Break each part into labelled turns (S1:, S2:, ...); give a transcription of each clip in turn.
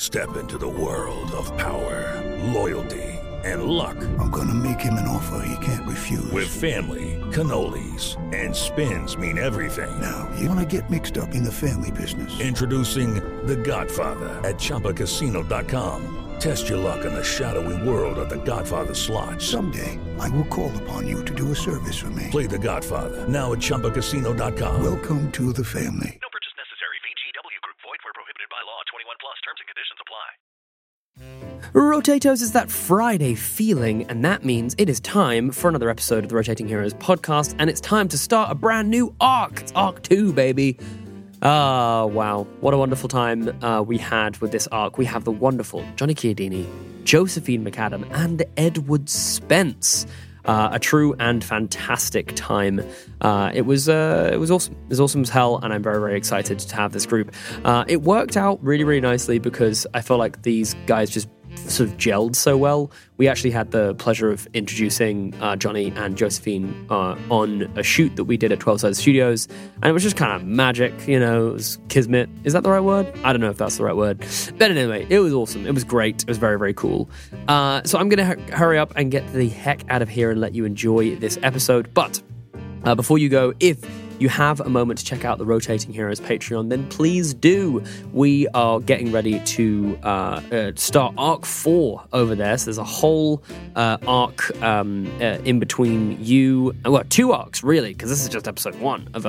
S1: Step into the world of power, loyalty, and luck.
S2: I'm gonna make him an offer he can't refuse.
S1: With family, cannolis, and spins mean everything.
S2: Now, you wanna get mixed up in the family business.
S1: Introducing The Godfather at ChumbaCasino.com. Test your luck in the shadowy world of The Godfather slot.
S2: Someday, I will call upon you to do a service for me.
S1: Play The Godfather now at ChumbaCasino.com.
S2: Welcome to the family.
S3: No purchase necessary. VGW Group. Void where prohibited by law. 21 plus. Terms and conditions apply.
S4: Rotatos is that Friday feeling, and that means it is time for another episode of the Rotating Heroes podcast, and it's time to start a brand new arc. It's Arc 2, baby. Wow. What a wonderful time we had with this arc. We have the wonderful Johnny Chiodini, Josephine McAdam, and Edward Spence. A true and fantastic time. It was awesome. It was awesome as hell, and I'm very, very excited to have this group. It worked out really, really nicely because I feel like these guys just sort of gelled so well. We actually had the pleasure of introducing Johnny and Josephine on a shoot that we did at 12 Sides Studios, and it was just kind of magic, you know. It was kismet. Is that the right word? I don't know if that's the right word. But anyway, it was awesome. It was great. It was very, very cool. So I'm going to hurry up and get the heck out of here and let you enjoy this episode. But before you go, if you have a moment to check out the Rotating Heroes Patreon, then please do. We are getting ready to start Arc 4 over there. So there's a whole arc in between you. Well, 2 arcs, really, because this is just episode 1 of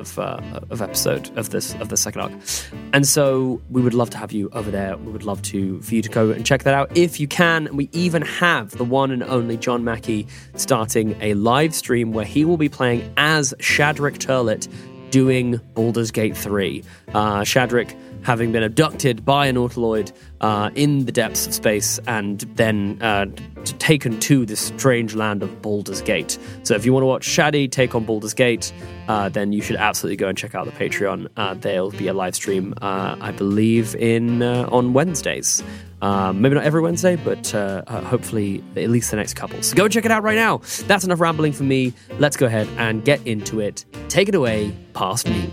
S4: the second arc. And so we would love to have you over there. We would love for you to go and check that out if you can. We even have the one and only John Mackey starting a live stream where he will be playing as Shadrick Turlet, doing Baldur's Gate 3. Shadrick having been abducted by an Autoloid in the depths of space and then taken to this strange land of Baldur's Gate. So if you want to watch Shaddy take on Baldur's Gate, then you should absolutely go and check out the Patreon. There'll be a live stream, I believe, on Wednesdays. Maybe not every Wednesday, but hopefully at least the next couple. So go check it out right now. That's enough rambling for me. Let's go ahead and get into it. Take it away, past me.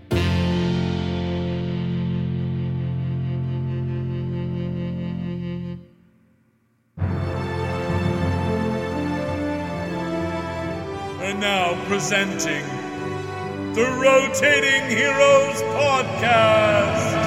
S5: And now presenting the Rotating Heroes Podcast.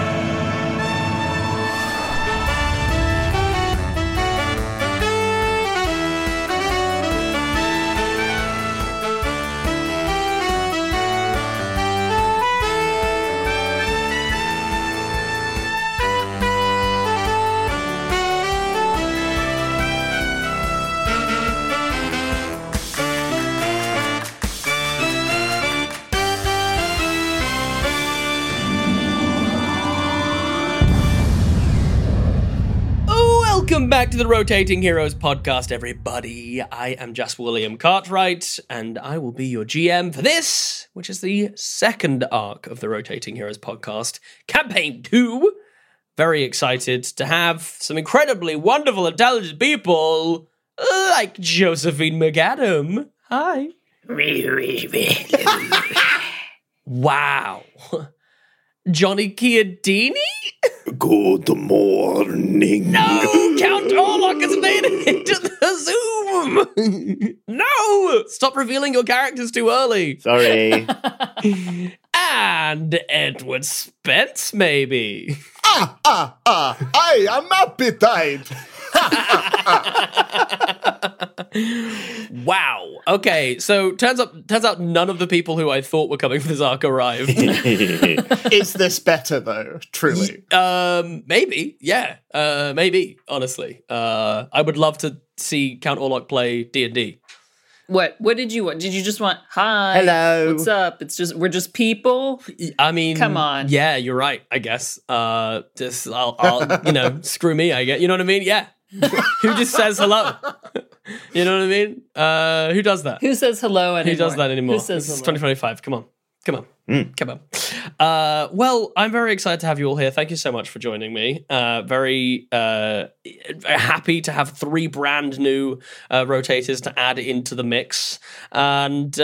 S4: Welcome back to the Rotating Heroes podcast, everybody. I am just William Cartwright, and I will be your GM for this, which is the second arc of the Rotating Heroes podcast, Campaign 2. Very excited to have some incredibly wonderful, intelligent people like Josephine McAdam. Hi. Wow. Johnny Chiodini?
S2: Good morning.
S4: No! Count Orlok has made it into the Zoom! No! Stop revealing your characters too early.
S6: Sorry.
S4: And Edward Spence, maybe.
S6: I am Appetite.
S4: Wow. Okay, so turns out none of the people who I thought were coming for this arc arrived.
S6: Is this better though? Truly.
S4: Maybe. Yeah. Maybe. Honestly, I would love to see Count Orlok play D&D.
S7: What did you want? Did you just want hi?
S6: Hello.
S7: What's up? We're just people.
S4: I mean,
S7: come on.
S4: Yeah, you're right. I guess. I'll screw me. I get. You know what I mean? Yeah. Who just says hello? You know what I mean? Who does that?
S7: Who says hello anymore?
S4: Who does that anymore?
S7: Who says
S4: This is
S7: hello?
S4: 2025. Come on. Well, I'm very excited to have you all here. Thank you so much for joining me. Very happy to have 3 brand new rotators to add into the mix, and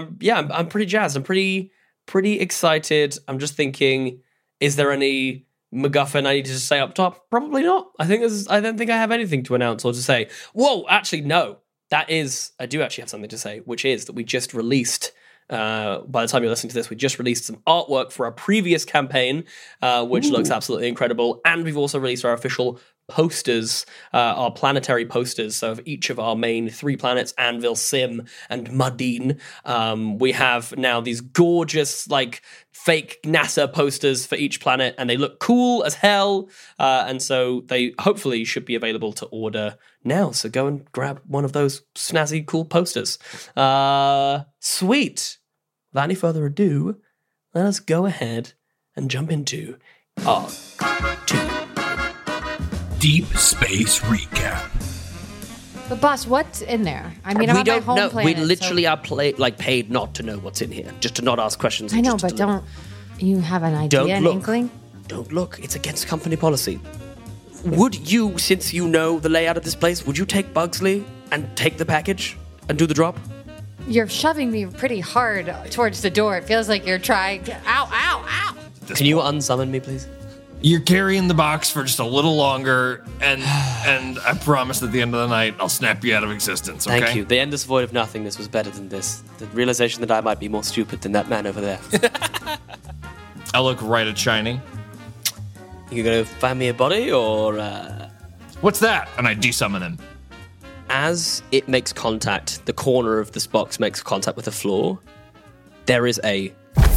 S4: I'm pretty jazzed. I'm pretty excited. I'm just thinking, is there any MacGuffin I need to say up top? Probably not. I don't think I have anything to announce or to say. Whoa, actually, no. I do actually have something to say, which is that we just released, by the time you're listening to this, we just released some artwork for our previous campaign, which looks absolutely incredible. And we've also released our official posters, our planetary posters. So of each of our main 3 planets, Anvil, Sim, and Mudine, we have now these gorgeous, like, fake NASA posters for each planet, and they look cool as hell. And so they hopefully should be available to order now. So go and grab one of those snazzy, cool posters. Sweet. Without any further ado, let us go ahead and jump into Arc 2.
S8: Deep Space Recap.
S9: But boss, what's in there? I mean, I'm on my home planet.
S4: We literally are paid not to know what's in here, just to not ask questions.
S9: I know, but don't you have an idea, an inkling?
S4: Don't look. It's against company policy. Would you, since you know the layout of this place, would you take Bugsley and take the package and do the drop?
S9: You're shoving me pretty hard towards the door. It feels like you're trying to... Ow, ow, ow!
S4: Can you unsummon me, please?
S8: You're carrying the box for just a little longer, and I promise at the end of the night, I'll snap you out of existence, okay?
S4: Thank you. The endless void of nothingness was better than this. The realization that I might be more stupid than that man over there.
S8: I look right at Shiny.
S4: You gonna find me a body, or...
S8: What's that? And I desummon him.
S4: As it makes contact, the corner of this box makes contact with the floor, there is a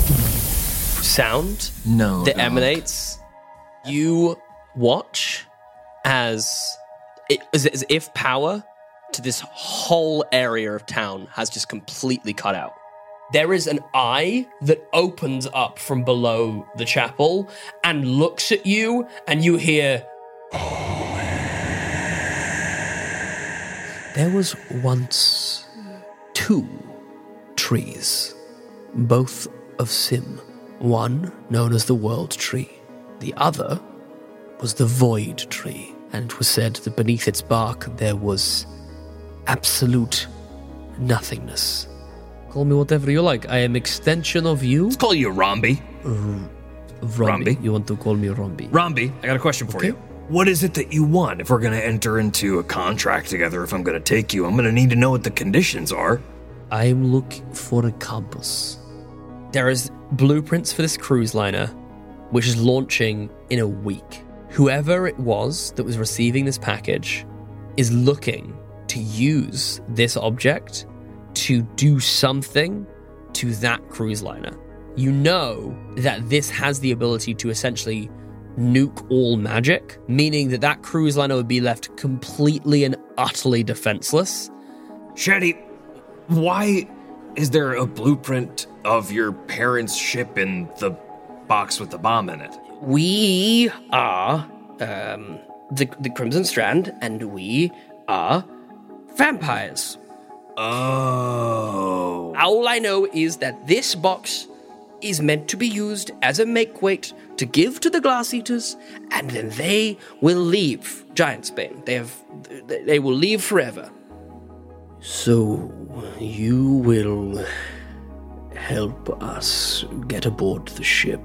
S4: sound that emanates. You watch as if power to this whole area of town has just completely cut out. There is an eye that opens up from below the chapel and looks at you, and you hear... There was once 2 trees, both of Sim. One known as the World Tree. The other was the Void Tree, and it was said that beneath its bark there was absolute nothingness. Call me whatever you like. I am extension of you.
S8: Let's call you Romby.
S4: Romby. You want to call me Romby?
S8: Romby, I got a question for you. What is it that you want? If we're going to enter into a contract together, if I'm going to take you, I'm going to need to know what the conditions are.
S4: I'm looking for a compass. There is blueprints for this cruise liner, which is launching in a week. Whoever it was that was receiving this package is looking to use this object to do something to that cruise liner. You know that this has the ability to essentially nuke all magic, meaning that that cruise liner would be left completely and utterly defenseless.
S8: Shady, why is there a blueprint of your parents' ship in the box with the bomb in it?
S4: We are the Crimson Strand, and we are vampires.
S8: Oh.
S4: All I know is that this box is meant to be used as a make-weight to give to the Glass Eaters, and then they will leave Giantsbane. They will leave forever. So, you will help us get aboard the ship,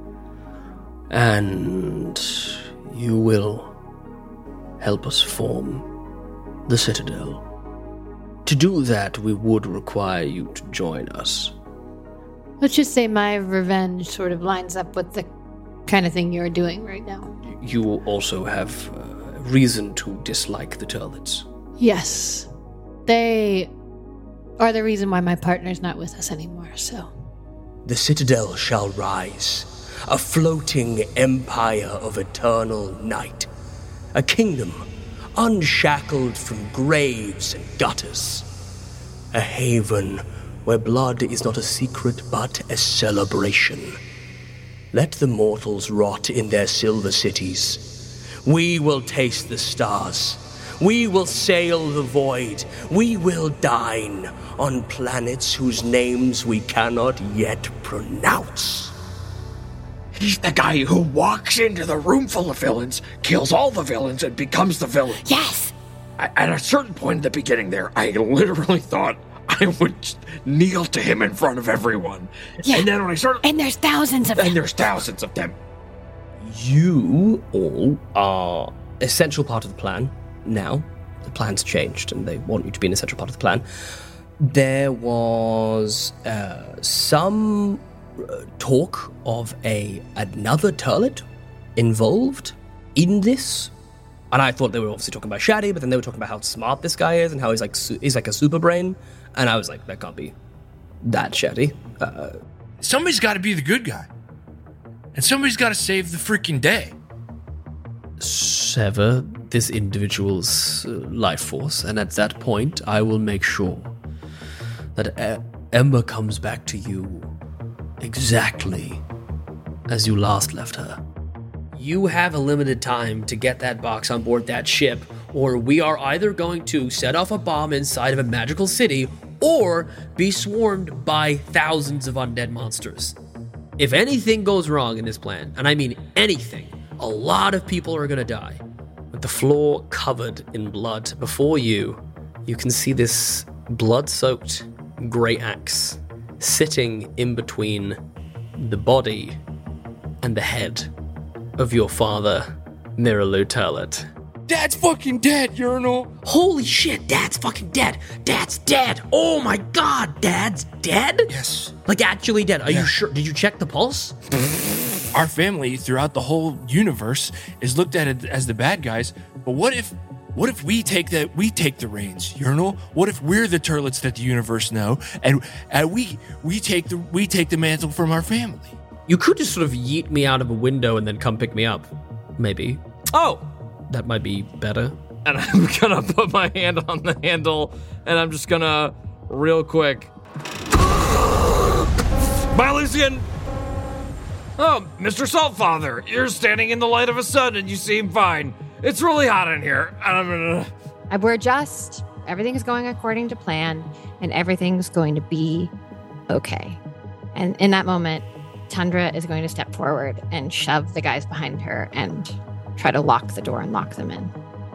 S4: and you will help us form the Citadel. To do that, we would require you to join us.
S9: Let's just say my revenge sort of lines up with the kind of thing you're doing right now.
S4: You also have reason to dislike the Turlets.
S9: Yes. They are the reason why my partner's not with us anymore, so...
S4: The Citadel shall rise, a floating empire of eternal night. A kingdom unshackled from graves and gutters. A haven where blood is not a secret but a celebration. Let the mortals rot in their silver cities. We will taste the stars. We will sail the void. We will dine on planets whose names we cannot yet pronounce.
S10: He's the guy who walks into the room full of villains, kills all the villains, and becomes the villain.
S9: Yes!
S10: At a certain point in the beginning there, I literally thought I would kneel to him in front of everyone.
S9: Yeah.
S10: And then when I started...
S9: And there's thousands of them.
S10: And there's thousands of them.
S4: you all are essential part of the plan now. The plan's changed, and they want you to be an essential part of the plan. There was some talk of another turlet involved in this. And I thought they were obviously talking about Shaddy, but then they were talking about how smart this guy is and how he's like a super brain. And I was like, that can't be that Shaddy.
S11: Somebody's got to be the good guy. And somebody's got to save the freaking day.
S4: Sever this individual's life force, and at that point, I will make sure that Ember comes back to you exactly as you last left her. You have a limited time to get that box on board that ship, or we are either going to set off a bomb inside of a magical city or be swarmed by thousands of undead monsters. If anything goes wrong in this plan, and I mean anything, a lot of people are going to die. With the floor covered in blood before you, you can see this blood-soaked grey axe sitting in between the body and the head of your father, Miralu Turlet.
S11: Dad's fucking dead, Urinal.
S4: Holy shit, Dad's fucking dead. Dad's dead. Oh my god, Dad's dead?
S11: Yes.
S4: Like actually dead. Are you sure? Did you check the pulse?
S11: Our family throughout the whole universe is looked at it as the bad guys. But what if we take the reins, Urinal? What if we're the turlets that the universe know, and we take the mantle from our family?
S4: You could just sort of yeet me out of a window and then come pick me up. Maybe.
S8: Oh!
S4: That might be better.
S8: And I'm gonna put my hand on the handle, and I'm just gonna, real quick... Bye, Lucian! Oh, Mr. Saltfather, you're standing in the light of a sun and you seem fine. It's really hot in here.
S12: Everything's going according to plan, and everything's going to be okay. And in that moment, Tundra is going to step forward and shove the guys behind her and try to lock the door and lock them in.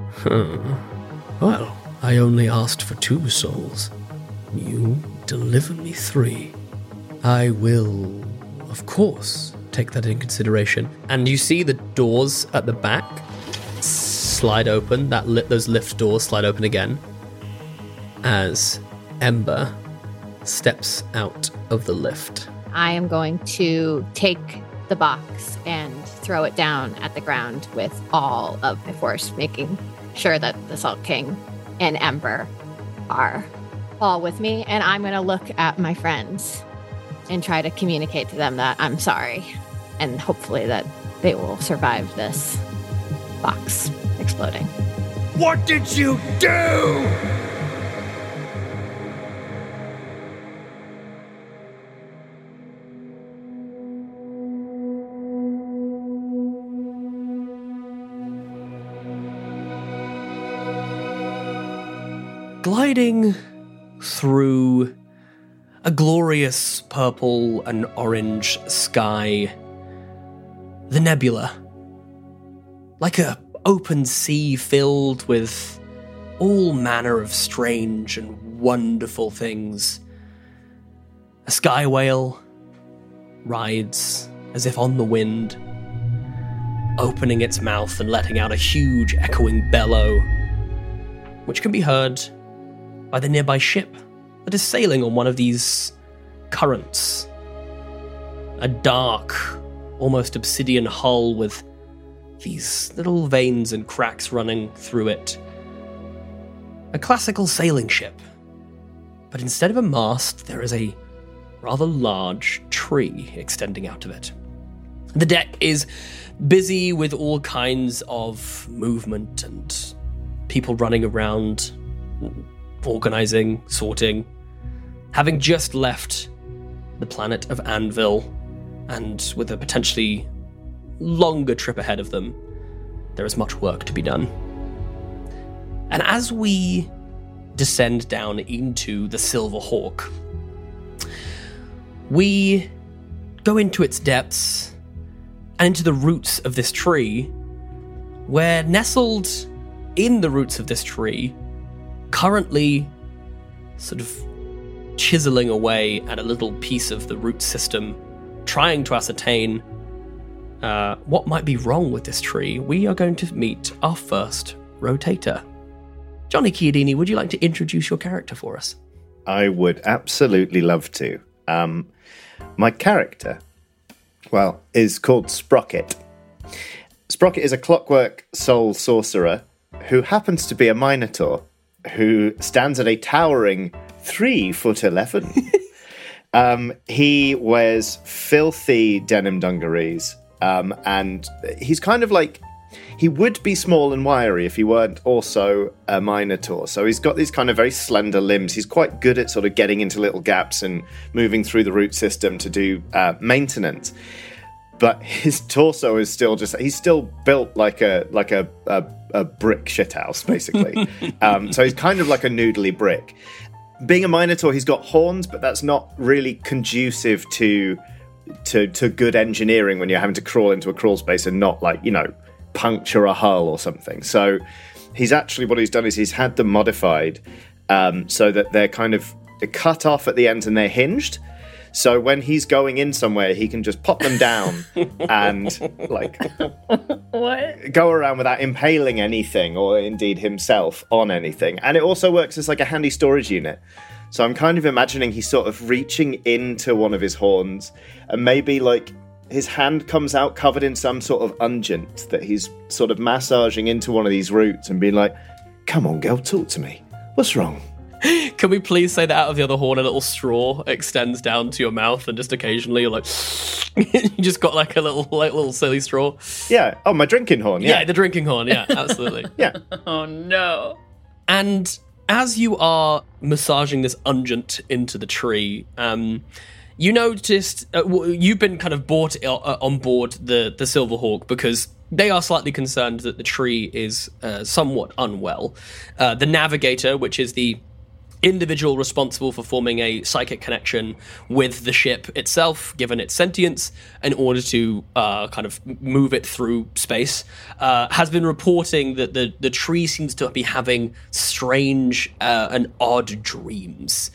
S4: Well, I only asked for 2 souls. You deliver me 3. I will, of course, take that in consideration. And you see the doors at the back slide open, those lift doors slide open again, as Ember steps out of the lift.
S12: I am going to take the box and throw it down at the ground with all of my force, making sure that the Salt King and Ember are all with me. And I'm going to look at my friends and try to communicate to them that I'm sorry, and hopefully that they will survive this box exploding.
S10: What did you do?
S4: Gliding through a glorious purple and orange sky, the nebula, like a open sea filled with all manner of strange and wonderful things. A sky whale rides as if on the wind, opening its mouth and letting out a huge echoing bellow, which can be heard by the nearby ship that is sailing on one of these currents. A dark, almost obsidian hull with these little veins and cracks running through it. A classical sailing ship. But instead of a mast, there is a rather large tree extending out of it. The deck is busy with all kinds of movement and people running around, organizing, sorting, having just left the planet of Anvil, and with a potentially longer trip ahead of them, there is much work to be done. And as we descend down into the Silver Hawk, we go into its depths and into the roots of this tree, where nestled in the roots of this tree, currently sort of chiseling away at a little piece of the root system, trying to ascertain what might be wrong with this tree, we are going to meet our first rotator. Johnny Chiodini, would you like to introduce your character for us?
S13: I would absolutely love to. My character, well, is called Sprocket. Sprocket is a clockwork soul sorcerer who happens to be a Minotaur who stands at a towering 3'11". He wears filthy denim dungarees, and he's kind of like, he would be small and wiry if he weren't also a Minotaur. So he's got these kind of very slender limbs. He's quite good at sort of getting into little gaps and moving through the root system to do maintenance. But his torso is still he's still built like a brick shithouse, basically. So he's kind of like a noodly brick. Being a Minotaur, he's got horns, but that's not really conducive to good engineering when you're having to crawl into a crawl space and not, like, puncture a hull or something. So he's actually, what he's done is he's had them modified so that they're kind of cut off at the ends and they're hinged. So when he's going in somewhere, he can just pop them down and go around without impaling anything or indeed himself on anything. And it also works as like a handy storage unit. So I'm kind of imagining he's sort of reaching into one of his horns and maybe like his hand comes out covered in some sort of unguent that he's sort of massaging into one of these roots and being like, come on, girl, talk to me. What's wrong?
S4: Can we please say that out of the other horn a little straw extends down to your mouth and just occasionally you're like, you just got like a little silly straw?
S13: Yeah. Oh, my drinking horn. Yeah,
S4: the drinking horn. Yeah, absolutely.
S13: Yeah.
S7: Oh, no.
S4: And as you are massaging this unguent into the tree, you noticed you've been kind of brought on board the Silverhawk because they are slightly concerned that the tree is somewhat unwell. The navigator, which is the individual responsible for forming a psychic connection with the ship itself, given its sentience, in order to kind of move it through space, has been reporting that the tree seems to be having strange and odd dreams.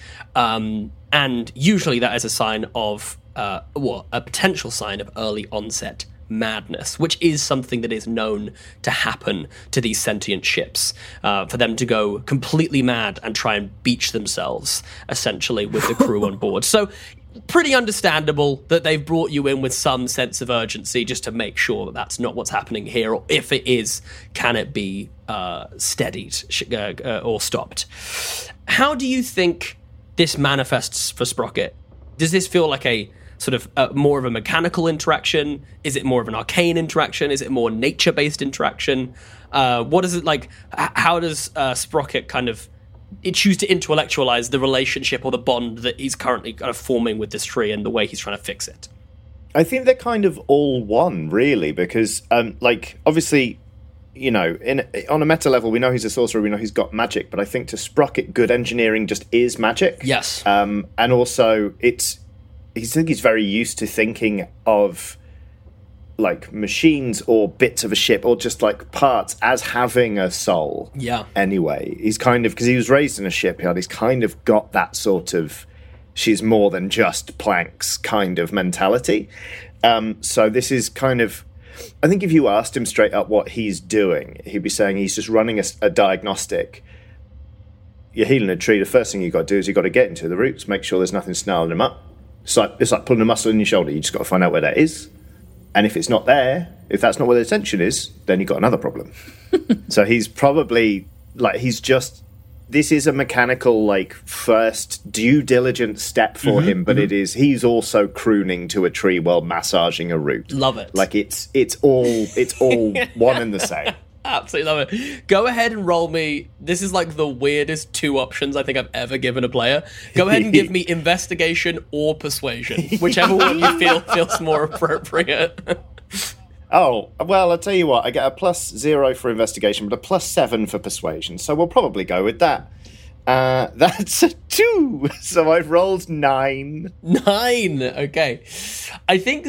S4: And usually that is a sign of, a potential sign of early onset madness, which is something that is known to happen to these sentient ships, for them to go completely mad and try and beach themselves, essentially, with the crew on board. So pretty understandable that they've brought you in with some sense of urgency just to make sure that that's not what's happening here, or if it is, can it be steadied or stopped? How do you think this manifests for Sprocket? Does this feel like a sort of more of a mechanical interaction? Is it more of an arcane interaction? Is it more nature-based interaction? What is it like? How does Sprocket kind of choose to intellectualize the relationship or the bond that he's currently kind of forming with this tree and the way he's trying to fix it?
S13: I think they're kind of all one, really, because, obviously, on a meta level, we know he's a sorcerer, we know he's got magic, but I think to Sprocket, good engineering just is magic.
S4: Yes.
S13: And also, I think he's very used to thinking of like machines or bits of a ship or just like parts as having a soul.
S4: Yeah.
S13: Anyway, he's kind of, because he was raised in a shipyard, he's kind of got that sort of she's more than just planks kind of mentality. So this is kind of, I think if you asked him straight up what he's doing, he'd be saying he's just running a diagnostic. You're healing a tree, the first thing you've got to do is you've got to get into the roots, make sure there's nothing snarling them up. It's like pulling a muscle in your shoulder. You just got to find out where that is. And if it's not there, if that's not where the tension is, then you've got another problem. So he's probably, this is a mechanical, first due diligence step for him, but he's also crooning to a tree while massaging a root.
S4: Love it.
S13: It's all one and the same.
S4: Absolutely love it. Go ahead and roll me. This is like the weirdest two options I think I've ever given a player. Go ahead and give me investigation or persuasion, whichever one you feel feels more appropriate.
S13: Oh, well, I'll tell you what. I get a +0 for investigation, but a +7 for persuasion. So we'll probably go with that. That's a 2. So I've rolled 9.
S4: 9. Okay. I think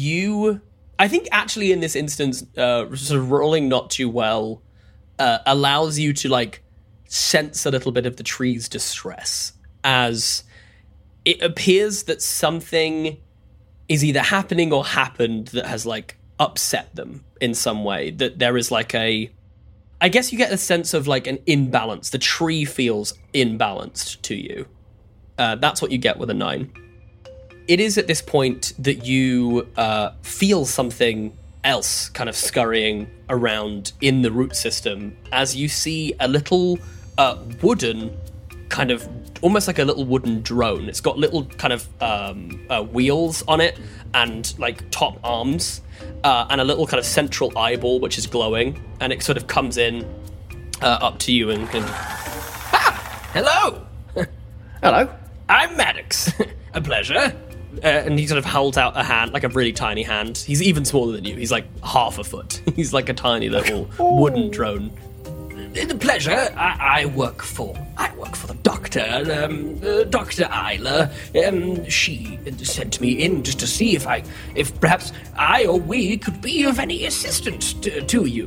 S4: actually in this instance, sort of rolling not too well allows you to sense a little bit of the tree's distress, as it appears that something is either happening or happened that has upset them in some way. That there is like I guess you get a sense of like an imbalance. The tree feels imbalanced to you. That's what you get with a 9. It is at this point that you feel something else kind of scurrying around in the root system as you see a little wooden kind of, almost like a little wooden drone. It's got little kind of wheels on it and like top arms and a little kind of central eyeball which is glowing, and it sort of comes in up to you and can... Hello!
S13: Hello.
S4: I'm Maddox. A pleasure. And he sort of holds out a hand, like a really tiny hand. He's even smaller than you. He's like half a foot. He's like a tiny little wooden drone. The pleasure. I work for the doctor, Dr. Isla. She sent me in just to see if perhaps I or we could be of any assistance to you.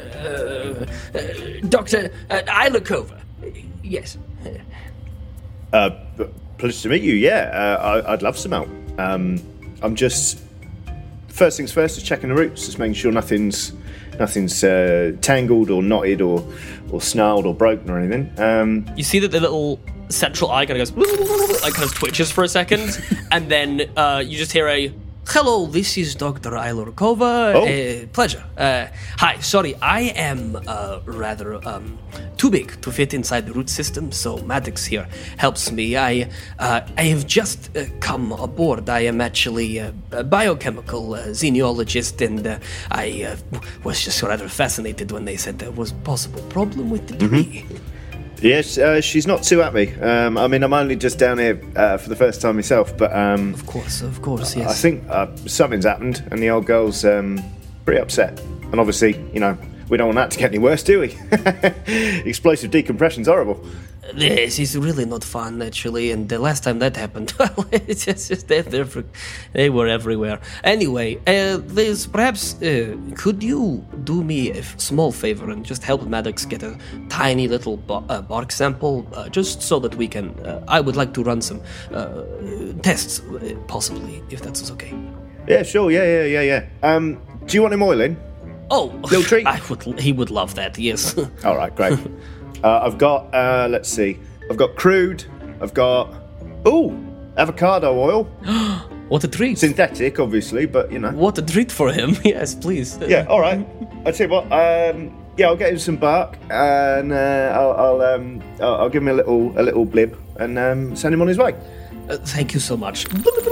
S4: Dr. Isla Kova. Yes.
S13: Pleasure to meet you. Yeah, I'd love some help. I'm just first things first, just checking the roots, just making sure nothing's tangled or knotted or snarled or broken or anything.
S4: You see that the little central eye kind of goes, like kind of twitches for a second, and then you just hear a, "Hello, this is Dr. Isla Kova. Pleasure. Hi, sorry, I am rather too big to fit inside the root system, so Maddox here helps me. I have just come aboard. I am actually a biochemical xenologist, and I was just rather fascinated when they said there was a possible problem with the tree.
S13: Yes, she's not too happy. I mean, I'm only just down here for the first time myself, but...
S4: Of course, yes.
S13: I think something's happened, and the old girl's pretty upset. And obviously, we don't want that to get any worse, do we? Explosive decompression's horrible.
S4: This is really not fun, actually, and the last time that happened, well, it's just they were everywhere. Anyway, Liz, perhaps could you do me a small favor and just help Maddox get a tiny little bark sample, just so that we can... I would like to run some tests, possibly, if that's okay.
S13: Yeah, sure, yeah. Do you want him oiling?
S4: Oh,
S13: little treat?
S4: He would love that, yes.
S13: All right, great. I've got, let's see. I've got crude. I've got, avocado oil.
S4: What a treat.
S13: Synthetic, obviously, but,
S4: What a treat for him. Yes, please.
S13: Yeah, all right. I'll tell you what, I'll get him some bark, and I'll give him a little blib, and send him on his way.
S4: Thank you so much.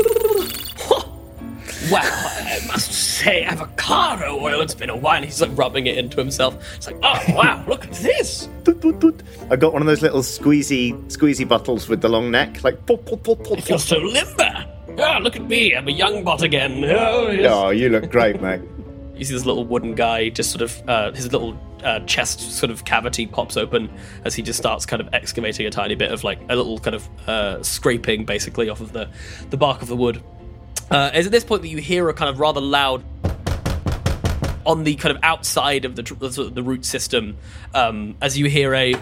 S4: Wow, I must say, avocado oil, it's been a while. He's like rubbing it into himself. It's like, oh, wow, look at this.
S13: I got one of those little squeezy bottles with the long neck. Like,
S4: I feel so limber. Oh, look at me, I'm a young bot again. Oh, yes.
S13: Oh, you look great, mate.
S4: You see this little wooden guy just sort of, his little chest sort of cavity pops open as he just starts kind of excavating a tiny bit of like a little kind of scraping basically off of the bark of the wood. It's at this point that you hear a kind of rather loud on the kind of outside of the root system, as you hear a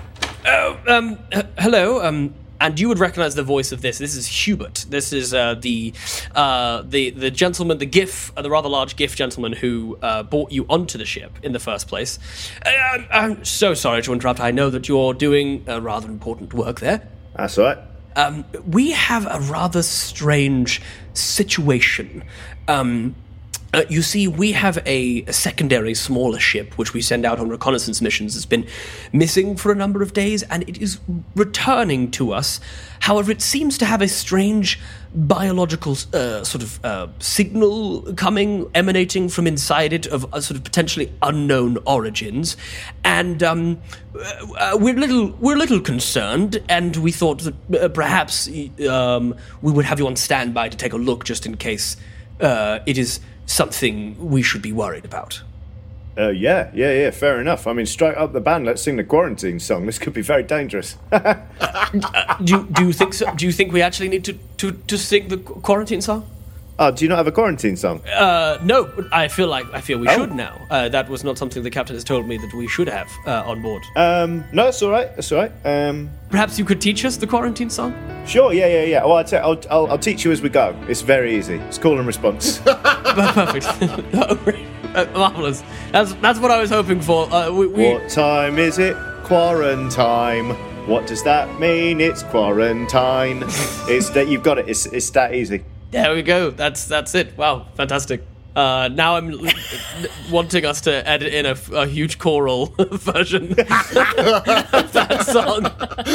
S4: hello, and you would recognize the voice of this. This is Hubert. This is the gentleman, the rather large GIF gentleman who brought you onto the ship in the first place. I'm so sorry to interrupt. I know that you're doing rather important work there.
S13: That's all right.
S4: We have a rather strange situation. You see, we have a secondary smaller ship which we send out on reconnaissance missions. It's been missing for a number of days, and it is returning to us. However, it seems to have a strange biological signal emanating from inside it of sort of potentially unknown origins, and we're a little concerned, and we thought that perhaps we would have you on standby to take a look just in case it is something we should be worried about.
S13: Yeah, fair enough. I mean, strike up the band, let's sing the quarantine song. This could be very dangerous.
S4: Do you think so? Do you think we actually need to sing the quarantine song?
S13: Oh, do you not have a quarantine song?
S4: No, but I feel we should now. That was not something the captain has told me that we should have on board.
S13: No, that's all right.
S4: Perhaps you could teach us the quarantine song?
S13: Sure, yeah. Well, I'll teach you as we go. It's very easy. It's call and response.
S4: Perfect. Marvelous. That's what I was hoping for.
S13: What time is it? Quarantine. What does that mean? It's quarantine. It's that you've got it. It's that easy.
S4: There we go. That's it. Wow, fantastic. Now I'm wanting us to edit in a huge choral version of that song.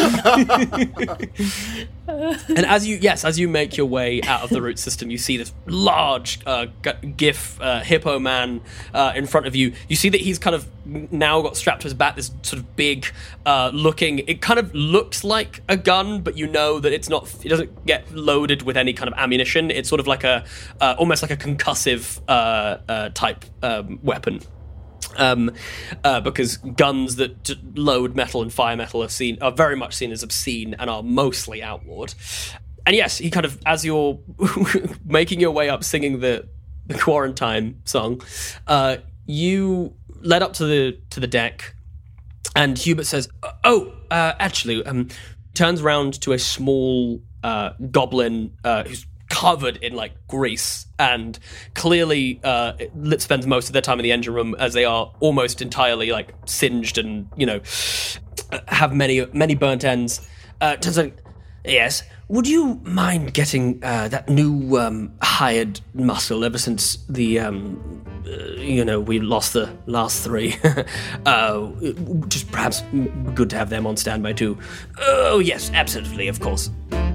S4: And as you make your way out of the root system, you see this large GIF hippo man in front of you. You see that he's kind of now got strapped to his back this sort of big looking. It kind of looks like a gun, but you know that it's not. It doesn't get loaded with any kind of ammunition. It's sort of like a almost like a concussive type weapon. Because guns that load metal and fire metal are very much seen as obscene and are mostly outlawed. And yes, he kind of, as you're making your way up singing the Quarantine song, you led up to the deck, and Hubert says, actually, turns around to a small goblin who's covered in like grease and clearly spends most of their time in the engine room, as they are almost entirely like singed and have many burnt ends. Turns out, yes, would you mind getting that new hired muscle ever since the we lost the last three? Just perhaps good to have them on standby too. Oh yes, absolutely, of course.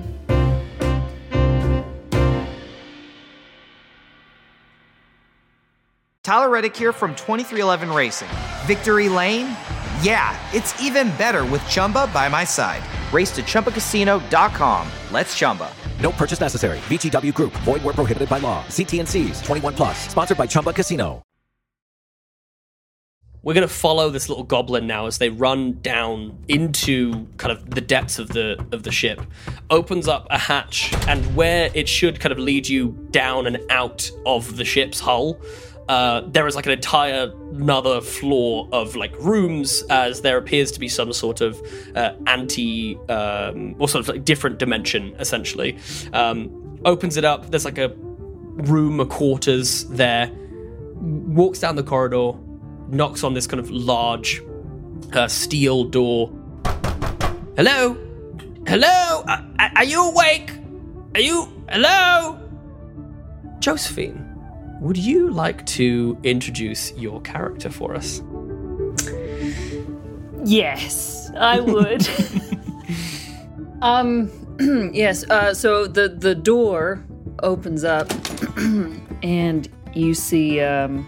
S14: Tyler Reddick here from 2311 Racing. Victory Lane? Yeah, it's even better with Chumba by my side. Race to ChumbaCasino.com. Let's Chumba.
S15: No purchase necessary. VGW Group. Void where prohibited by law. See T&Cs. 21 plus. Sponsored by Chumba Casino.
S4: We're going to follow this little goblin now as they run down into kind of the depths of the ship. Opens up a hatch, and where it should kind of lead you down and out of the ship's hull, there is like an entire another floor of like rooms, as there appears to be some sort of or sort of like different dimension, essentially. Opens it up, there's like a room, a quarters there, walks down the corridor, knocks on this kind of large steel door. Hello? Are you awake? Hello? Josephine, would you like to introduce your character for us?
S7: Yes, I would. Yes, so the door opens up and you see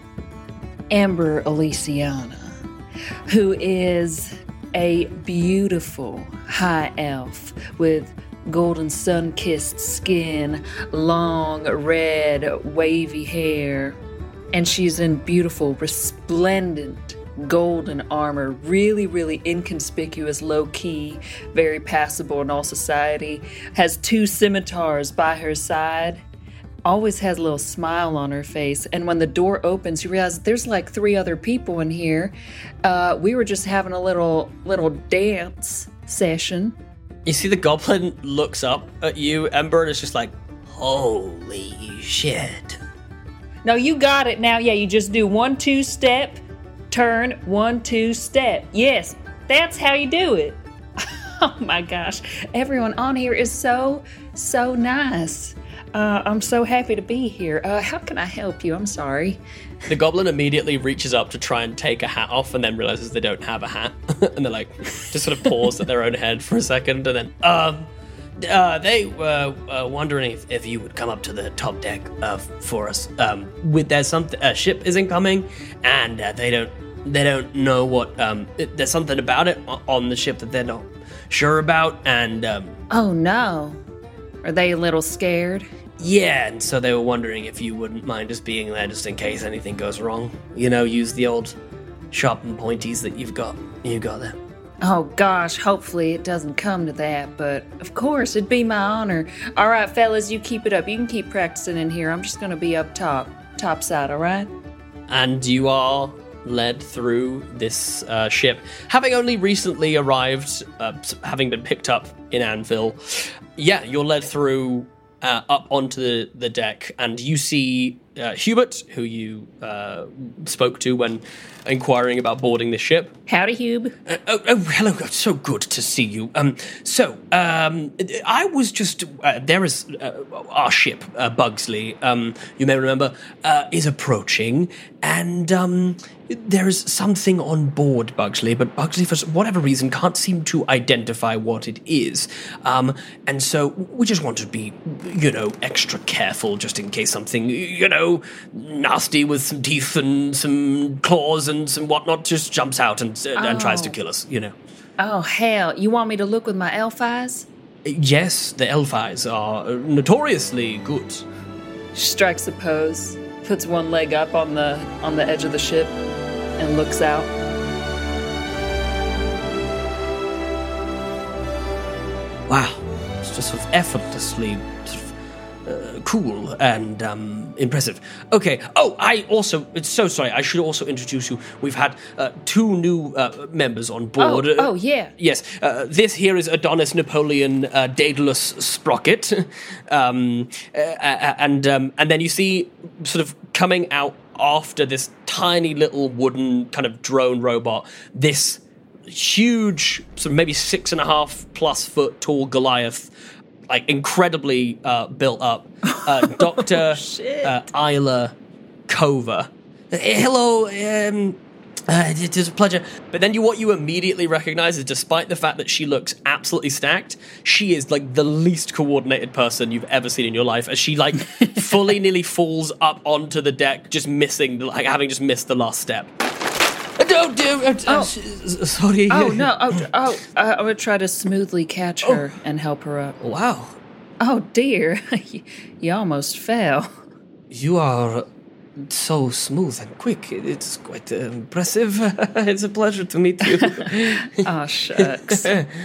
S7: Amber Elysiana, who is a beautiful high elf with golden sun-kissed skin, long red wavy hair, and she's in beautiful resplendent golden armor, really, really inconspicuous, low-key, very passable in all society, has 2 scimitars by her side, always has a little smile on her face, and when the door opens, you realize there's like 3 other people in here. We were just having a little dance session.
S4: You see the goblin looks up at you, Ember, and is just like, holy shit.
S7: No, you got it now. Yeah, you just do 1-2 step, turn, 1-2 step. Yes, that's how you do it. Oh my gosh. Everyone on here is so nice. I'm so happy to be here. How can I help you? I'm sorry.
S4: The goblin immediately reaches up to try and take a hat off and then realizes they don't have a hat. And they're like, just sort of pause at their own head for a second and then, they were wondering if you would come up to the top deck for us. There's something, a ship is incoming and they don't know what, there's something about it on the ship that they're not sure about and...
S7: Oh no. Are they a little scared?
S4: Yeah, and so they were wondering if you wouldn't mind just being there just in case anything goes wrong. You know, use the old sharp and pointies that you got there.
S7: Oh gosh, hopefully it doesn't come to that, but of course, it'd be my honor. All right, fellas, you keep it up. You can keep practicing in here. I'm just gonna be up top side, all right?
S4: And you are led through this ship, having only recently arrived, having been picked up in Anvil. Yeah, you're led through up onto the deck, and you see Hubert, who you spoke to when inquiring about boarding the ship.
S7: Howdy, Hube.
S4: Hello. So good to see you. I was just... there is... our ship, Bugsley, you may remember, is approaching, and there is something on board Bugsley, but Bugsley, for whatever reason, can't seem to identify what it is. And so we just want to be, extra careful just in case something, nasty with some teeth and some claws and some whatnot just jumps out and tries to kill us,
S7: Oh, hell. You want me to look with my elf eyes?
S4: Yes, the elf eyes are notoriously good.
S7: Strikes a pose, puts one leg up on the edge of the ship, and looks out.
S4: Wow. It's just sort of effortlessly cool and impressive. Okay. Oh, it's so sorry. I should also introduce you. We've had 2 new members on board.
S7: Oh, yeah.
S4: Yes. This here is Adonis Napoleon Daedalus Sprocket. And then you see sort of coming out after this tiny little wooden kind of drone robot, this huge, sort of maybe 6.5+ foot tall Goliath, like incredibly built up, Dr. Isla Kova. Hello, it is a pleasure. But then what you immediately recognize is, despite the fact that she looks absolutely stacked, she is like the least coordinated person you've ever seen in your life, as she like fully nearly falls up onto the deck, just missing, like having just missed the last step. Sorry.
S7: Oh, no. I would try to smoothly catch her and help her up.
S4: Wow.
S7: Oh, dear. You almost fell.
S4: You are so smooth and quick. It's quite impressive. It's a pleasure to meet you.
S7: Oh, shucks.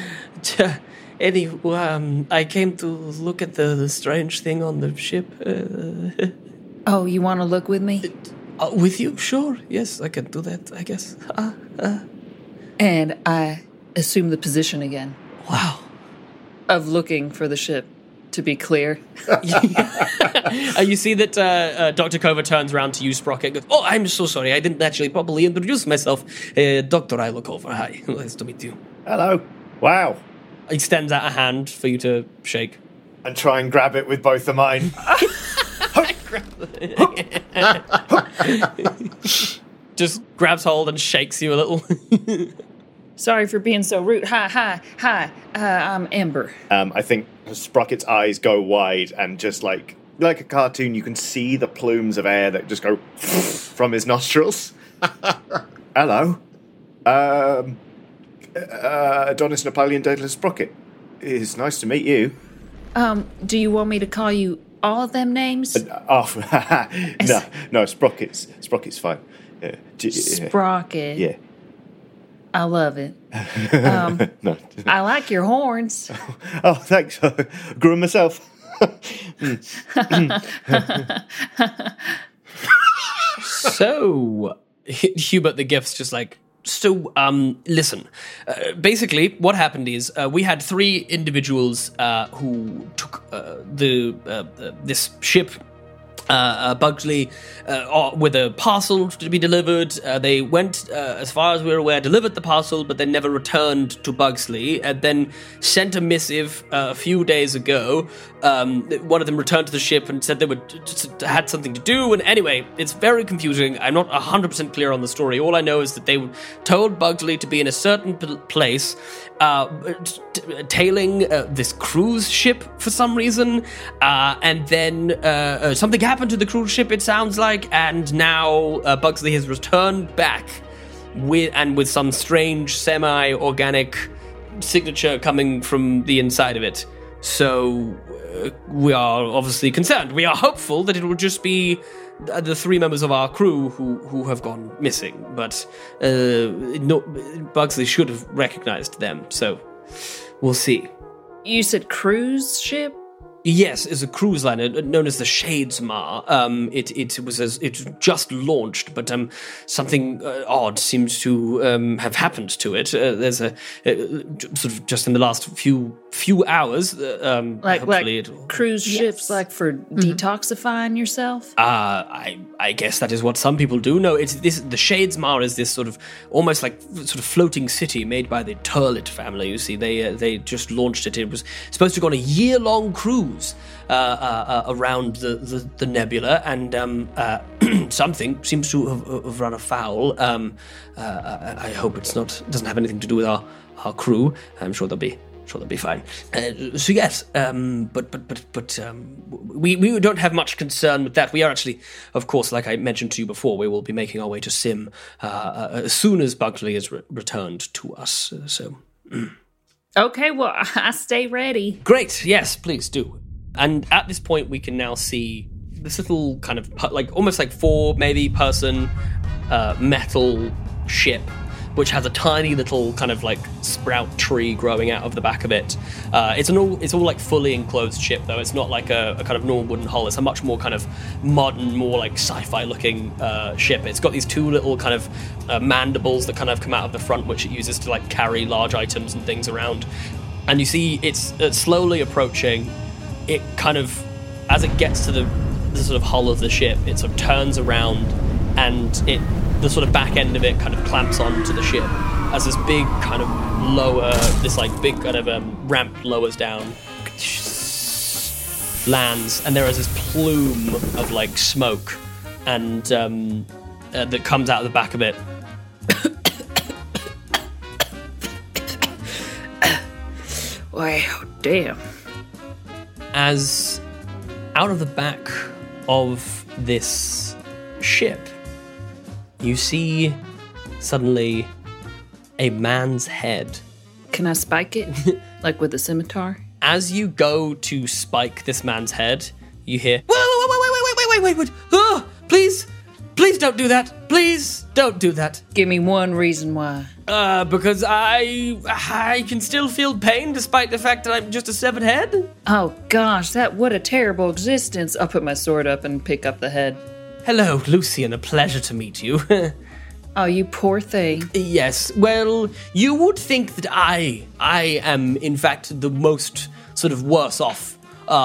S4: Anyway, I came to look at the strange thing on the ship.
S7: Oh, you want to look with me?
S4: With you? Sure. Yes, I can do that, I guess.
S7: And I assume the position again.
S4: Wow.
S7: Of looking for the ship, to be clear.
S4: You see that Dr. Kova turns around to you, Sprocket, and goes, "Oh, I'm so sorry. I didn't actually properly introduce myself. Dr. Isla Kova. Hi. Nice to meet you."
S13: Hello. Wow.
S4: He extends out a hand for you to shake.
S13: And try and grab it with both of mine.
S4: Just grabs hold and shakes you a little.
S7: Sorry for being so rude. Hi. I'm Amber.
S13: I think Sprocket's eyes go wide, and just like a cartoon, you can see the plumes of air that just go from his nostrils. Hello. Adonis Napoleon Daedalus Sprocket. It's nice to meet you.
S7: Do you want me to call you all of them names?
S13: No, Sprocket's fine.
S7: Sprocket.
S13: Yeah.
S7: I love it.
S13: No.
S7: I like your horns.
S13: Oh, thanks. Grew them myself.
S4: So, Hubert the Gift's just like, listen. Basically, what happened is we had 3 individuals who took this ship, Bugsley, with a parcel to be delivered. They went, as far as we're aware, delivered the parcel, but they never returned to Bugsley, and then sent a missive a few days ago. One of them returned to the ship and said they had something to do, and anyway, it's very confusing. I'm not 100% clear on the story. All I know is that they told Bugsley to be in a certain place, tailing this cruise ship for some reason, and then something happened to the cruise ship, it sounds like, and now Bugsley has returned back with some strange semi-organic signature coming from the inside of it. So we are obviously concerned. We are hopeful that it will just be the 3 members of our crew who have gone missing, but Bugsley should have recognized them, so we'll see.
S7: You said cruise ship?
S4: Yes, is a cruise liner known as the Shadesmar. It just launched, but something odd seems to have happened to it. There's a sort of just in the last few hours.
S7: Like cruise ships, like for detoxifying yourself.
S4: I guess that is what some people do. No, it's this. The Shadesmar is this sort of almost like sort of floating city made by the Turlet family. You see, they just launched it. It was supposed to go on a year-long cruise around the nebula, and something seems to have run afoul. I hope doesn't have anything to do with our crew. I'm sure they'll be fine. So yes, but we don't have much concern with that. We are actually, of course, like I mentioned to you before, we will be making our way to Sim as soon as Buckley is returned to us.
S7: Okay, well, I stay ready.
S4: Great, yes, please do. And at this point, we can now see this little kind of, like, almost like 4 maybe person metal ship, which has a tiny little kind of like sprout tree growing out of the back of it. It's all like fully enclosed ship, though. It's not like a kind of normal wooden hull. It's a much more kind of modern, more like sci-fi looking ship. It's got these 2 little kind of mandibles that kind of come out of the front, which it uses to like carry large items and things around. And you see it's slowly approaching. It kind of, as it gets to the sort of hull of the ship, it sort of turns around, and the sort of back end of it kind of clamps onto the ship as this big kind of this like big kind of ramp lowers down, lands, and there is this plume of like smoke and that comes out of the back of it.
S7: Wow, damn.
S4: As out of the back of this ship, you see suddenly a man's head.
S7: Can I spike it? Like with a scimitar?
S4: As you go to spike this man's head, you hear, wait. Oh, please don't do that. Please don't do that.
S7: Give me one reason why.
S4: Because I can still feel pain despite the fact that I'm just a severed head.
S7: Oh gosh, what a terrible existence. I'll put my sword up and pick up the head.
S4: Hello, Lucian, a pleasure to meet you.
S7: Oh, you poor thing.
S4: Yes, well, you would think that I am, in fact, the most sort of worse off,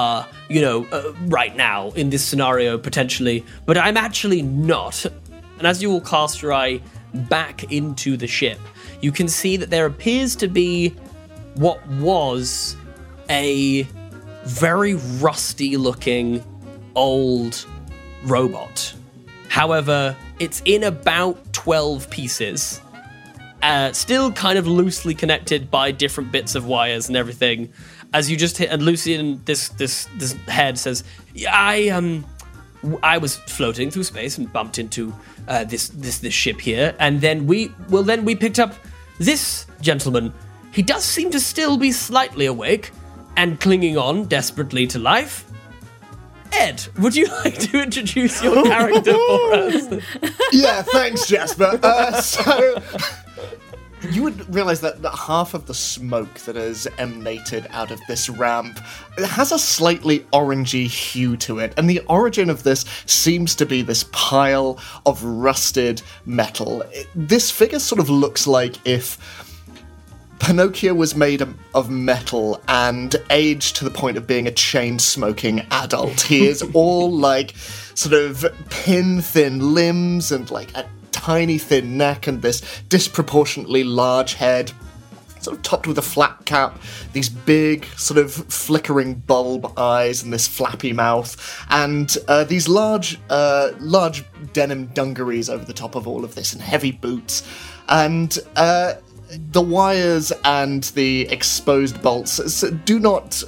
S4: right now in this scenario, potentially, but I'm actually not. And as you will cast your eye back into the ship, you can see that there appears to be what was a very rusty-looking old robot. However, it's in about 12 pieces, still kind of loosely connected by different bits of wires and everything. As you just hit, and Lucian, this head says, I was floating through space and bumped into this ship here, and then we picked up this gentleman. He does seem to still be slightly awake and clinging on desperately to life. Ed, would you like to introduce your character for us?
S6: Yeah, thanks, Jasper. So you would realize that half of the smoke that has emanated out of this ramp has a slightly orangey hue to it, and the origin of this seems to be this pile of rusted metal. This figure sort of looks like if Pinocchio was made of metal and aged to the point of being a chain-smoking adult. He is all like sort of pin-thin limbs and like a tiny thin neck and this disproportionately large head, sort of topped with a flat cap, these big sort of flickering bulb eyes and this flappy mouth, and these large denim dungarees over the top of all of this and heavy boots. And the wires and the exposed bolts do not...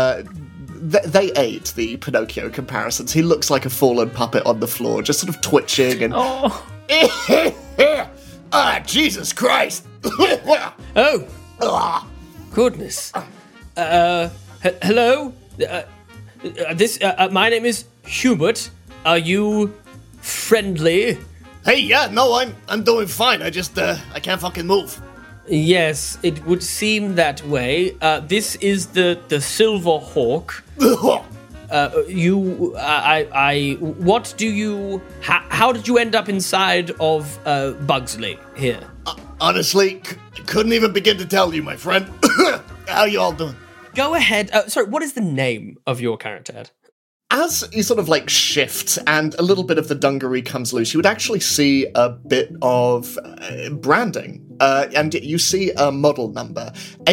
S6: they aid the Pinocchio comparisons. He looks like a fallen puppet on the floor, just sort of twitching and...
S7: Oh!
S6: Jesus Christ!
S4: Oh! Goodness. Hello? My name is Hubert. Are you friendly?
S6: Hey, yeah, no, I'm doing fine. I just, I can't fucking move.
S4: Yes, it would seem that way. This is the Silver Hawk. What do you... How did you end up inside of Bugsley here?
S6: Honestly, couldn't even begin to tell you, my friend. How you all doing?
S4: Go ahead. Sorry, what is the name of your character, Ed?
S6: As you sort of like shift and a little bit of the dungaree comes loose, you would actually see a bit of branding. And you see a model number,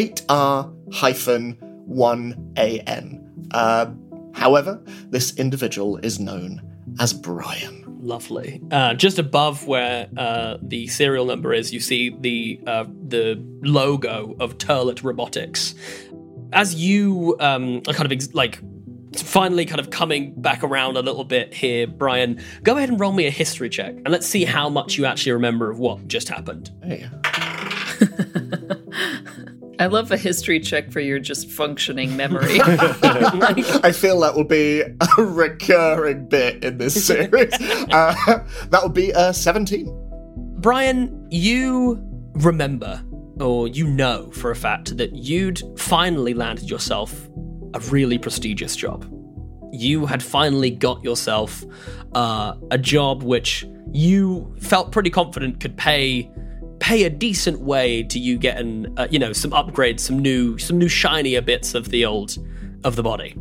S6: 8R-1AN. However, this individual is known as Brian.
S4: Lovely. Just above where the serial number is, you see the logo of Turlet Robotics. As you finally kind of coming back around a little bit here, Brian, go ahead and roll me a history check, and let's see how much you actually remember of what just happened.
S6: Hey.
S7: I love a history check for your just functioning memory.
S6: I feel that will be a recurring bit in this series. That would be 17.
S4: Brian, you remember, or you know for a fact, that you'd finally landed yourself a really prestigious job. You had finally got yourself a job which you felt pretty confident could pay a decent way to you getting some upgrades, some new shinier bits of the body.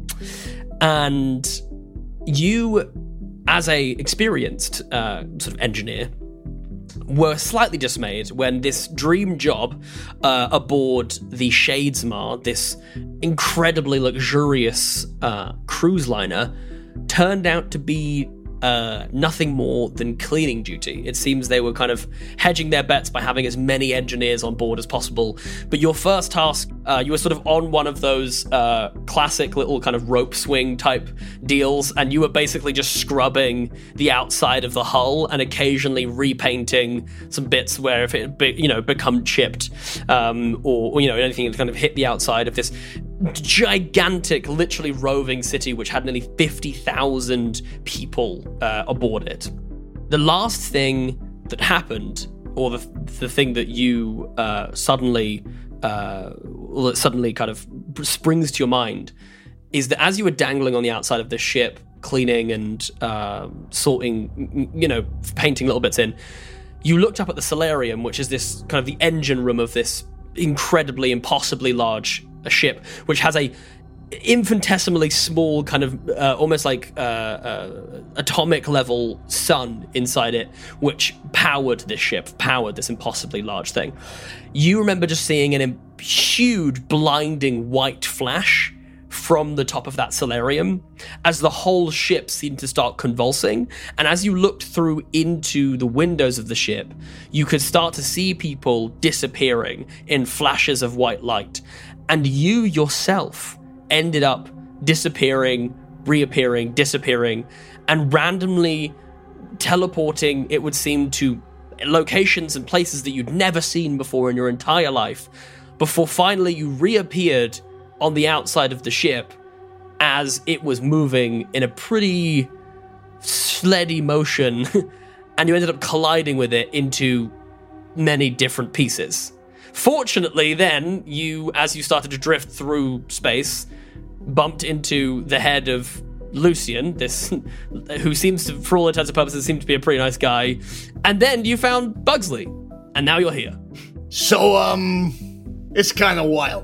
S4: And you, as a experienced sort of engineer, were slightly dismayed when this dream job aboard the Shadesmar, this incredibly luxurious cruise liner, turned out to be nothing more than cleaning duty. It seems they were kind of hedging their bets by having as many engineers on board as possible. But your first task, you were sort of on one of those classic little kind of rope swing type deals, and you were basically just scrubbing the outside of the hull and occasionally repainting some bits where if it become chipped, or anything that kind of hit the outside of this gigantic, literally roving city which had nearly 50,000 people aboard it. The last thing that happened, or the thing that you suddenly kind of springs to your mind, is that as you were dangling on the outside of the ship, cleaning and sorting, painting little bits in, you looked up at the solarium, which is this kind of the engine room of this incredibly, impossibly large ship, which has a infinitesimally small kind of almost like atomic level sun inside it, which powered this impossibly large thing. You remember just seeing a huge blinding white flash from the top of that solarium as the whole ship seemed to start convulsing, and as you looked through into the windows of the ship, you could start to see people disappearing in flashes of white light, and you yourself ended up disappearing, reappearing, disappearing, and randomly teleporting, it would seem, to locations and places that you'd never seen before in your entire life, before finally you reappeared on the outside of the ship as it was moving in a pretty sleddy motion, and you ended up colliding with it into many different pieces. Fortunately, then, as you started to drift through space, bumped into the head of Lucian, this who seems to, for all intents and purposes, seemed to be a pretty nice guy, and then you found Bugsley, and now you're here.
S6: So, it's kind of wild.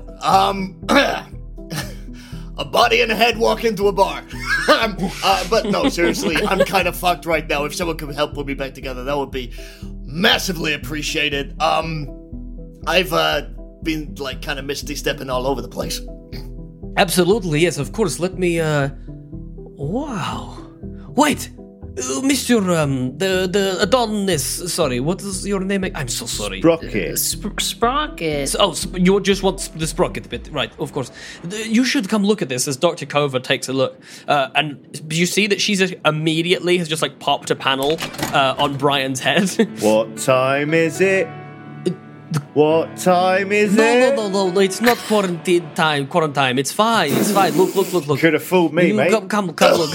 S6: A body and a head walk into a bar. But no, seriously, I'm kind of fucked right now. If someone could help put me back together, that would be massively appreciated. I've been like kind of misty stepping all over the place.
S4: Absolutely, yes, of course. Let me wow. Wait, Mr. The Adonis, sorry, what is your name? I'm so sorry.
S13: Sprocket.
S7: Sprocket.
S4: You just want the Sprocket bit, right, of course. You should come look at this as Dr. Kova takes a look. And you see that she's immediately has just like popped a panel on Brian's head.
S13: What time is it? What time is it?
S4: No, it's not quarantine time. It's fine. Look.
S13: Could have fooled me, mate.
S4: Come look.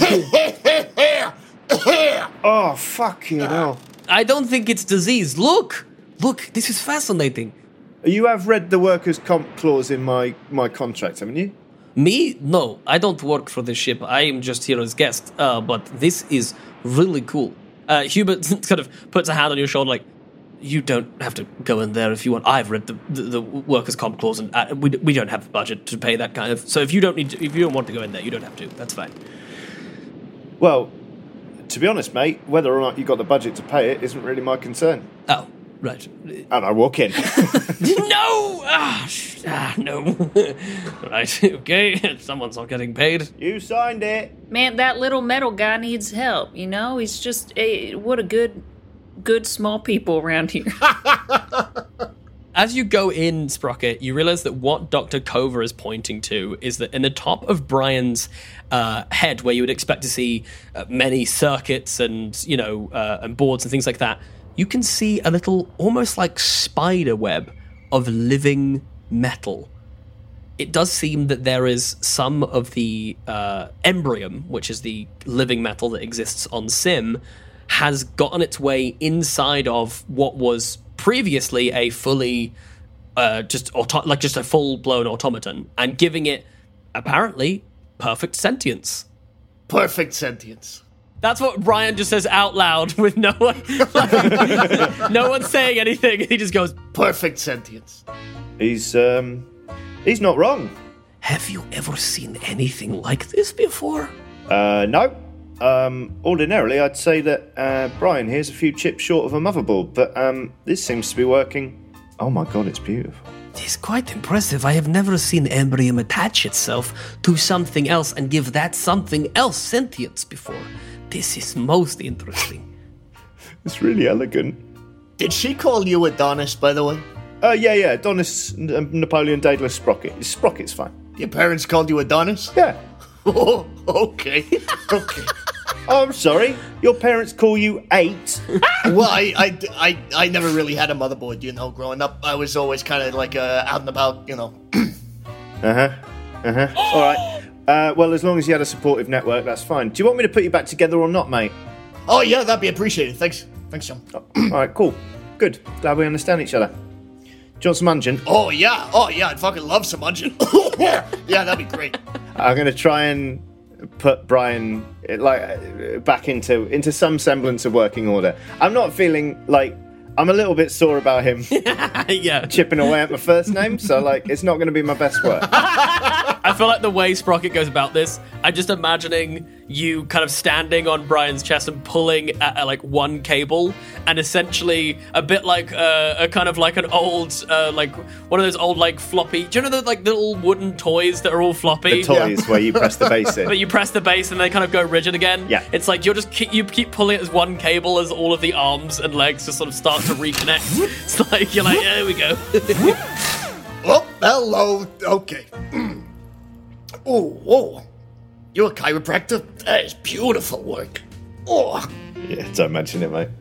S13: Oh, fuck you, no.
S4: I don't think it's disease. Look, this is fascinating.
S13: You have read the workers' comp clause in my contract, haven't you?
S4: Me? No, I don't work for this ship. I am just here as guest. But this is really cool. Hubert kind of puts a hand on your shoulder, like, you don't have to go in there if you want. I've read the workers' comp clause, and we don't have the budget to pay that kind of. So if you don't want to go in there, you don't have to. That's fine.
S13: Well, to be honest, mate, whether or not you got the budget to pay it isn't really my concern.
S4: Oh, right.
S13: And I walk in.
S4: No! No. Right, okay. Someone's not getting paid.
S13: You signed it.
S7: Man, that little metal guy needs help, you know? He's just, what a good small people around here.
S4: As you go in, Sprocket, you realize that what Dr. Cover is pointing to is that in the top of Brian's head, where you would expect to see many circuits and, and boards and things like that, you can see a little, almost like spider web of living metal. It does seem that there is some of the embryum, which is the living metal that exists on Sim, has gotten its way inside of what was previously a fully, just a full-blown automaton, and giving it, apparently, perfect sentience.
S6: Perfect sentience.
S4: That's what Brian just says out loud with no one, no one saying anything. He just goes,
S6: perfect sentience.
S13: He's not wrong.
S4: Have you ever seen anything like this before?
S13: No. Ordinarily, I'd say that Brian here's a few chips short of a motherboard, but this seems to be working. Oh my god, it's beautiful.
S4: It's quite impressive. I have never seen embryum attach itself to something else and give that something else sentience before. This is most interesting.
S13: It's really elegant.
S6: Did she call you Adonis, by the way?
S13: Yeah, Adonis, Napoleon Daedalus, Sprocket. Sprocket's fine.
S6: Your parents called you Adonis?
S13: Yeah.
S6: Oh, okay.
S13: Oh, I'm sorry. Your parents call you 8?
S6: Well, I never really had a motherboard, growing up. I was always kind of like out and about,
S13: All right. Well, as long as you had a supportive network, that's fine. Do you want me to put you back together or not, mate?
S6: Oh, yeah, that'd be appreciated. Thanks, John.
S13: All right, cool. Good. Glad we understand each other. Do you want some onion?
S6: Oh, yeah, I'd fucking love some onion. Yeah, that'd be great.
S13: I'm going to try and put Brian back into some semblance of working order. I'm not feeling like... I'm a little bit sore about him chipping away at my first name, so it's not going to be my best work.
S4: I feel like the way Sprocket goes about this, I'm just imagining you kind of standing on Brian's chest and pulling at one cable, and essentially a bit like a kind of like an old one of those old floppy. Do you know the little wooden toys that are all floppy?
S13: The toys where you press the base in.
S4: But you press the base and they kind of go rigid again.
S13: Yeah.
S4: It's like you keep pulling it as one cable as all of the arms and legs just sort of start to reconnect. It's like you're like, yeah, there we go.
S6: Oh, hello. Okay. Oh, you're a chiropractor? That is beautiful work. Oh.
S13: Yeah, don't mention it, mate.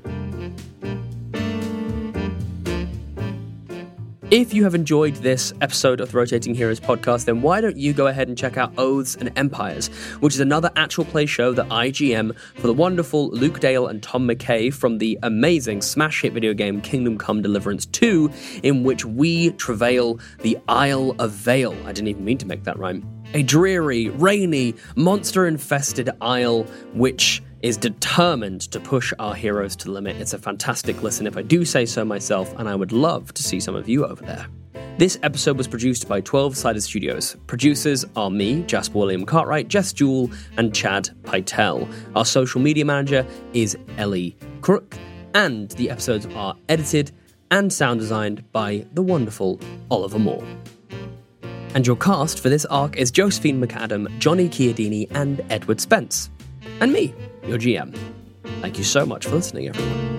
S4: If you have enjoyed this episode of the Rotating Heroes podcast, then why don't you go ahead and check out Oaths and Empires, which is another actual play show that I GM for the wonderful Luke Dale and Tom McKay from the amazing smash hit video game Kingdom Come Deliverance 2, in which we travail the Isle of Vale. I didn't even mean to make that rhyme. A dreary, rainy, monster-infested isle which is determined to push our heroes to the limit. It's a fantastic listen, if I do say so myself, and I would love to see some of you over there. This episode was produced by 12-Sided Studios. Producers are me, Jasper William Cartwright, Jess Jewell, and Chad Pytel. Our social media manager is Ellie Crook, and the episodes are edited and sound designed by the wonderful Oliver Moore. And your cast for this arc is Josephine McAdam, Johnny Chiodini, and Edward Spence. And me, your GM. Thank you so much for listening, everyone.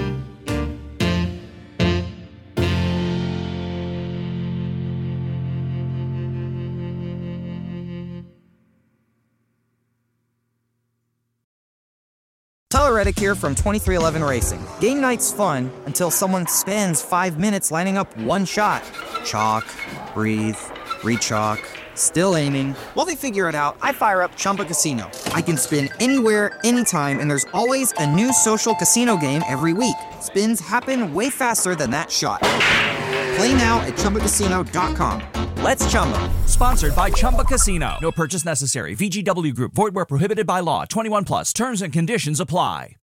S14: Tyler Reddick here from 2311 Racing. Game night's fun until someone spends 5 minutes lining up one shot. Chalk, breathe, re-chalk, still aiming. While they figure it out, I fire up Chumba Casino. I can spin anywhere, anytime, and there's always a new social casino game every week. Spins happen way faster than that shot. Play now at ChumbaCasino.com.
S16: Let's Chumba. Sponsored by Chumba Casino. No purchase necessary. VGW Group. Void where prohibited by law. 21 plus. Terms and conditions apply.